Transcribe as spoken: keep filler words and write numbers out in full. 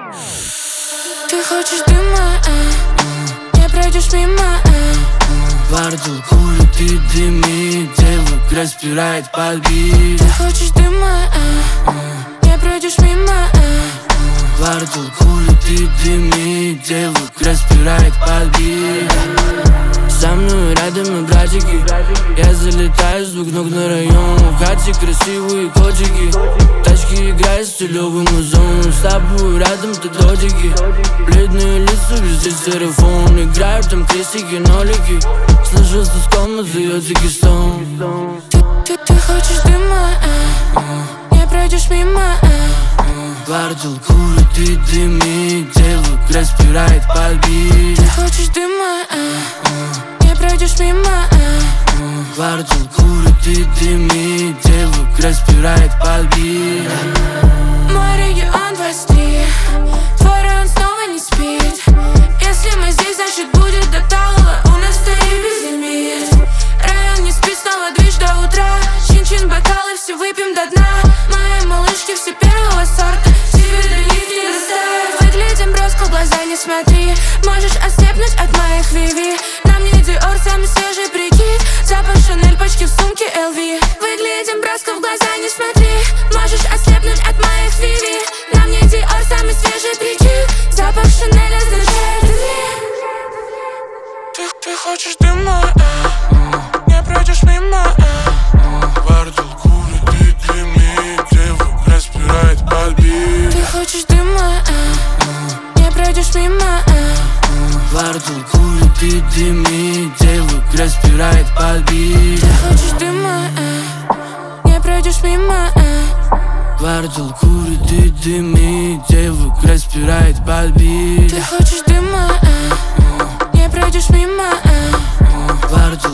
Ты хочешь дыма, а? Не пройдешь мимо, а? Квартал курит и дымит, девок распирает под бит. Ты хочешь дыма, а? Не пройдешь мимо, а? Квартал курит и дымит, девок распирает под бит. Со мной рядом и братики, я залетаю с двух ног на район. В хате красивые котики, тачки играют стилевым музон. С тобой рядом ты додики, бледные лица, везде телефон. Играют там крестики, нолики, слышу с туском отдаёт эгистон. Ты, ты, ты хочешь дыма, а? Не пройдешь мимо, а? Квартал курит и дымит, девок распирает под бит. Ты хочешь дыма, а? Не пройдешь мимо, а? Квартал курит и дымит, девок распирает под бит. Мой регион двадцать три, твой район снова не спит. Если мы здесь, значит будет до талого, у нас стоит безлимит. Район не спит, снова движ до утра. Чин-чин, бокалы, все выпьем до дна. Мои малышки все первого сорта, тебе до них не достать. Выглядим броско, в глаза не смотри. Можешь ослепнуть от моих виви. На мне Диор, самый свежий прикид. Запах Шанель, почки в сумке эл ви. Выглядим броско, в глаза не смотри. Можешь ослепнуть от моих виви. На мне Диор, самый свежий прикид. Запах Шанель означает измен. Ты, ты хочешь дыма, а? Не пройдешь мимо, а? Квартал курит и дымит, девок распирает под бит. Ты хочешь дыма, а? Не пройдешь мимо, а? Квартал курит и дымит, девок распирает под бит. Ты хочешь дыма, а? Не пройдешь мимо, а? Квартал курит и дымит, девок распирает под бит. Ты хочешь дыма, а? Не пройдешь мимо, а? Квартал